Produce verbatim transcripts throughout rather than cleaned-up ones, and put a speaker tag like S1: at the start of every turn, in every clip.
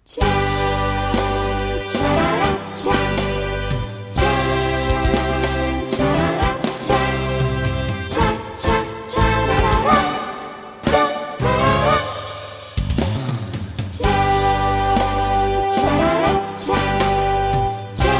S1: Cha, cha, cha, cha, cha, cha, cha, cha, cha, la, la, la, cha, cha, cha, cha, cha, cha, cha,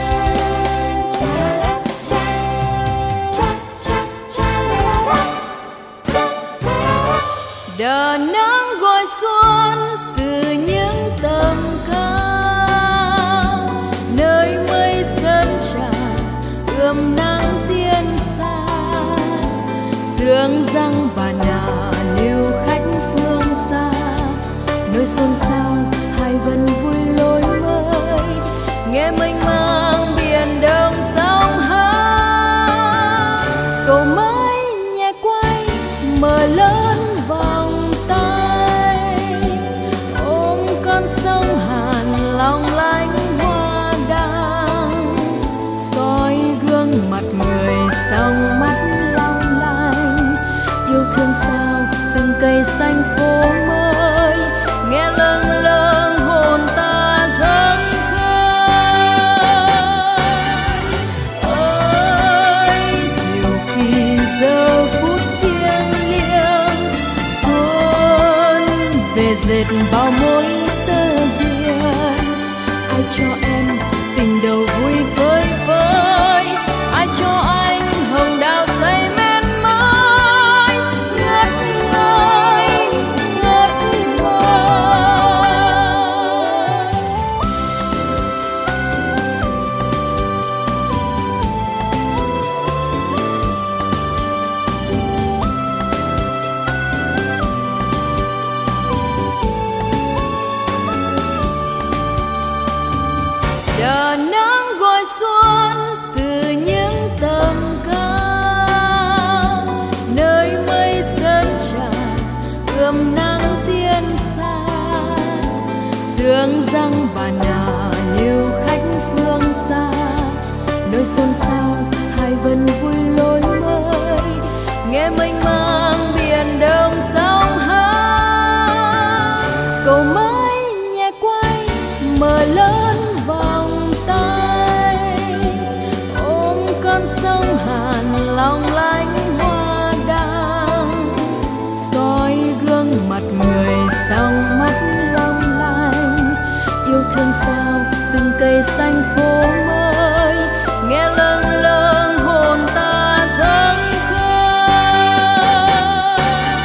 S1: cha, cha, cha, la, la, la, cha, cha. Đờ nắng gọi xuân từ những tầm cao, nơi mây sơn trà ươm nắng tiên xa, sương răng bà nà níu khách phương xa, nơi xôn xao hai vần vui lối mới, nghe mênh mang biển đông sóng hát, cầu mới nhẹ quay mở lớn vòng tay, ôm con sông Hàn long lanh hoa đăng, soi gương mặt người sông mắt long lanh, yêu thương sao từng cây xanh phố mới, nghe lâng lâng hồn ta dâng khơi. Ôi dịu kỳ giờ phút thiêng liêng, xuân về dệt bao mối tơ diên, ai cho em tình đầu vui vơi vơi, ai cho anh hồng đào say men mãi ngất ngây ngất ngây. Đờ nắng gọi xuân từ những tầm cao, nơi mây sơn trà ươm nắng tiên xa, sương răng bà nà níu khách phương xa, nơi xôn xao hai vần vui lối mới, nghe mênh mang biển đông sóng hát, cầu mới nhẹ quay mở lớn vòng tay, ôm con sông Hàn long lanh hoa đăng, soi gương mặt người sông mắt long lanh, yêu thương sao từng cây xanh phố mới, nghe lâng lâng hồn ta dâng khơi.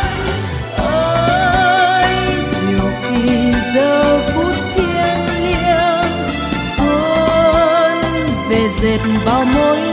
S1: Ôi dịu kỳ giờ phút thiêng liêng, xuân về dệt vào môi